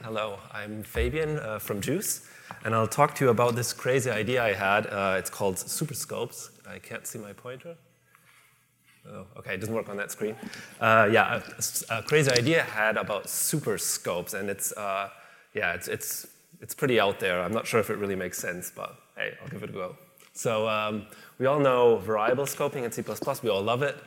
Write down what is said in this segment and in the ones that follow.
Hello, I'm Fabian from Juice, and I'll talk to you about this crazy idea I had. It's called Superscopes. I can't see my pointer. Oh, okay, it doesn't work on that screen. A crazy idea I had about Superscopes, and it's pretty out there. I'm not sure if it really makes sense, but hey, I'll give it a go. So we all know variable scoping in C++. We all love it.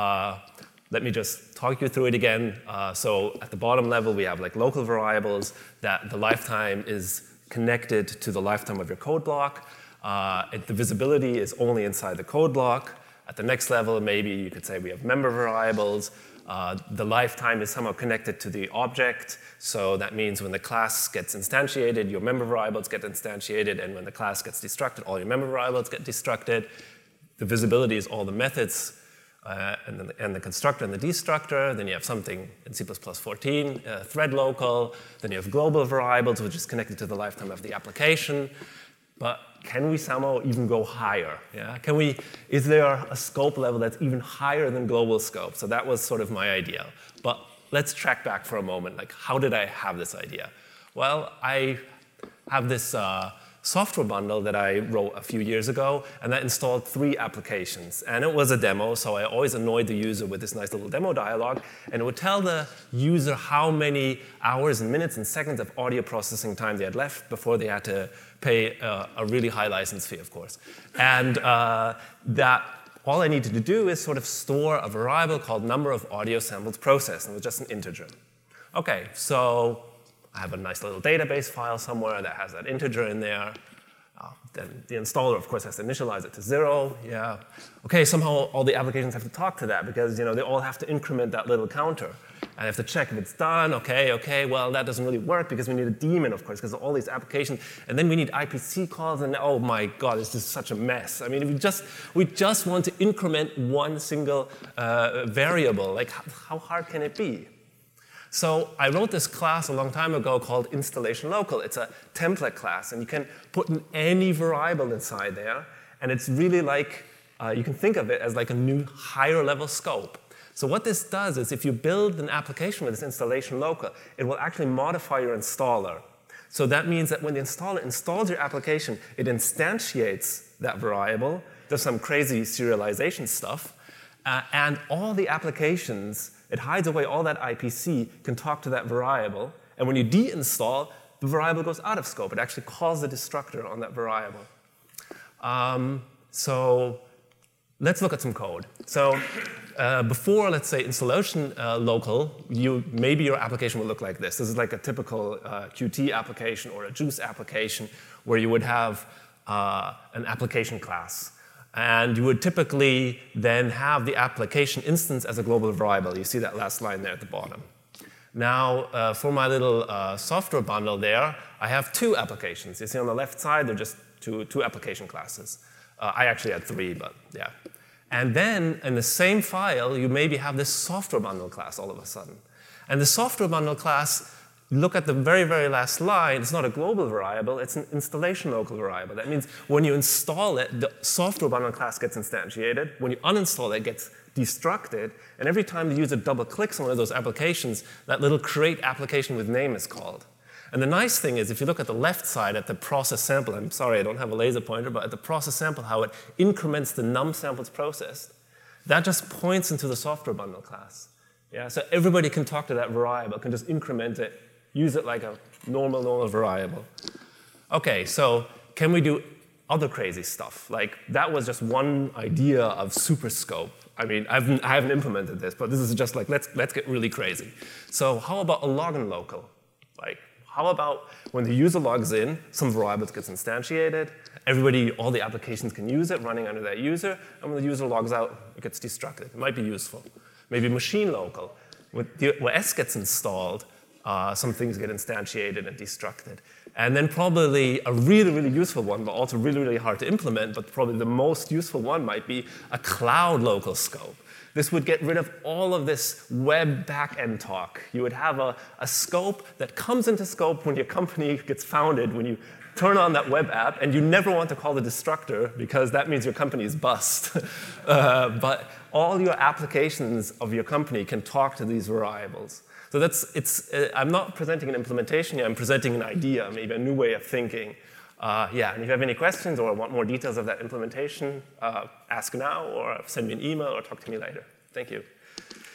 Let me just talk you through it again. So at the bottom level, we have like local variables that the lifetime is connected to the lifetime of your code block. The visibility is only inside the code block. At the next level, maybe you could say we have member variables. The lifetime is somehow connected to the object. So that means when the class gets instantiated, your member variables get instantiated. And when the class gets destructed, all your member variables get destructed. The visibility is all the methods. And the constructor and the destructor. Then you have something in C++ 14, thread local. Then you have global variables, which is connected to the lifetime of the application. But can we somehow even go higher? Yeah? Is there a scope level that's even higher than global scope? So that was sort of my idea. But let's track back for a moment. Like, how did I have this idea? Well, I have this software bundle that I wrote a few years ago, and that installed 3 applications. And it was a demo, so I always annoyed the user with this nice little demo dialog, and it would tell the user how many hours and minutes and seconds of audio processing time they had left before they had to pay a really high license fee, of course. And that all I needed to do is sort of store a variable called number of audio samples processed, and it was just an integer. Okay, so I have a nice little database file somewhere that has that integer in there. Then the installer, of course, has to initialize it to 0. Yeah. Okay, somehow all the applications have to talk to that because they all have to increment that little counter. I have to check if it's done. Okay, well, that doesn't really work because we need a daemon, of course, because of all these applications. And then we need IPC calls, and oh my God, it's just such a mess. I mean, we just want to increment one single variable. Like, how hard can it be? So I wrote this class a long time ago called installation local. It's a template class, and you can put in any variable inside there. And it's really like, you can think of it as like a new higher level scope. So what this does is if you build an application with this installation local, it will actually modify your installer. So that means that when the installer installs your application, it instantiates that variable, does some crazy serialization stuff, and all the applications, it hides away all that IPC, can talk to that variable. And when you deinstall, the variable goes out of scope. It actually calls the destructor on that variable. So let's look at some code. So before, let's say, installation local, maybe your application will look like this. This is like a typical Qt application or a Juice application where you would have an application class. And you would typically then have the application instance as a global variable. You see that last line there at the bottom. Now, for my little software bundle there, I have 2 applications. You see on the left side, they're just two application classes. I actually had 3, but yeah. And then in the same file, you maybe have this software bundle class all of a sudden. And the software bundle class, look at the very, very last line. It's not a global variable. It's an installation local variable. That means when you install it, the software bundle class gets instantiated. When you uninstall it, it gets destructed. And every time the user double-clicks on one of those applications, that little create application with name is called. And the nice thing is, if you look at the left side at the process sample, I'm sorry, I don't have a laser pointer, but at the process sample, how it increments the num samples processed, that just points into the software bundle class. Yeah, so everybody can talk to that variable, can just increment it, use it like a normal variable. Okay, so can we do other crazy stuff? Like, that was just one idea of Superscope. I mean, I haven't implemented this, but this is just like, let's get really crazy. So how about a login local? Like, how about when the user logs in, some variables gets instantiated, all the applications can use it running under that user, and when the user logs out, it gets destructed. It might be useful. Maybe machine local. When the OS gets installed, some things get instantiated and destructed. And then probably a really, really useful one, but also really, really hard to implement, but probably the most useful one might be a cloud local scope. This would get rid of all of this web backend talk. You would have a scope that comes into scope when your company gets founded, when you turn on that web app, and you never want to call the destructor because that means your company is bust. But all your applications of your company can talk to these variables. So I'm not presenting an implementation here, I'm presenting an idea, maybe a new way of thinking. Yeah, and if you have any questions or want more details of that implementation, ask now or send me an email or talk to me later. Thank you.